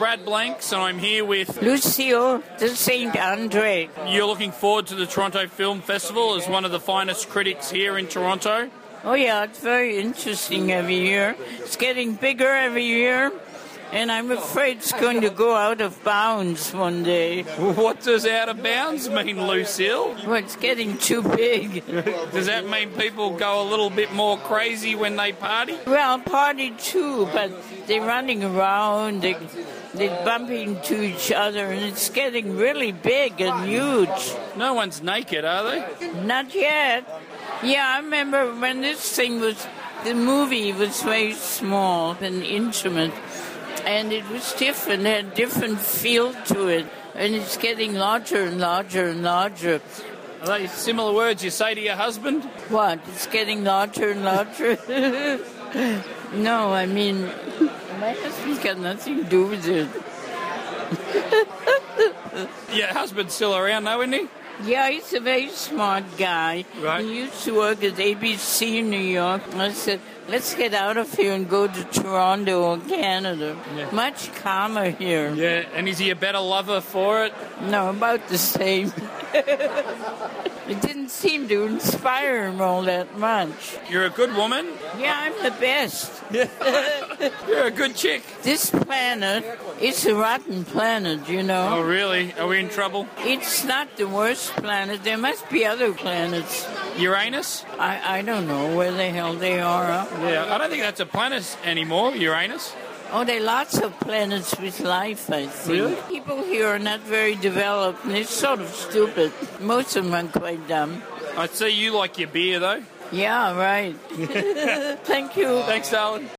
Brad Blanks, and I'm here with Lucille de Saint Andre. You're looking forward to the Toronto Film Festival as one of the finest critics here in Toronto. Oh yeah, it's very interesting every year. It's getting bigger every year, and I'm afraid it's going to go out of bounds one day. What does out of bounds mean, Lucille? Well, it's getting too big. Does that mean people go a little bit more crazy when they party? Well, party too, but they're running around, they're bumping into each other, and it's getting really big and huge. No one's naked, are they? Not yet. Yeah, I remember when the movie was very small and intimate, and it was different, it had a different feel to it, and it's getting larger and larger and larger. Are they similar words you say to your husband? What? It's getting larger and larger? No, I mean, my husband's got nothing to do with it. Your husband's still around, though, isn't he? Yeah, he's a very smart guy. Right. He used to work at ABC in New York. I said, let's get out of here and go to Toronto or Canada. Yeah. Much calmer here. Yeah, and is he a better lover for it? No, about the same. It didn't seem to inspire him all that much. You're a good woman. Yeah, I'm the best. You're a good chick. This planet is a rotten planet, you know. Oh, really? Are we in trouble? It's not the worst planet. There must be other planets. Uranus? I don't know where the hell they are. Yeah, I don't think that's a planet anymore, Uranus. Oh, there are lots of planets with life, I think. Really? People here are not very developed, and they're sort of stupid. Most of them are quite dumb. I see you like your beer, though. Yeah, right. Thank you. Thanks, darling.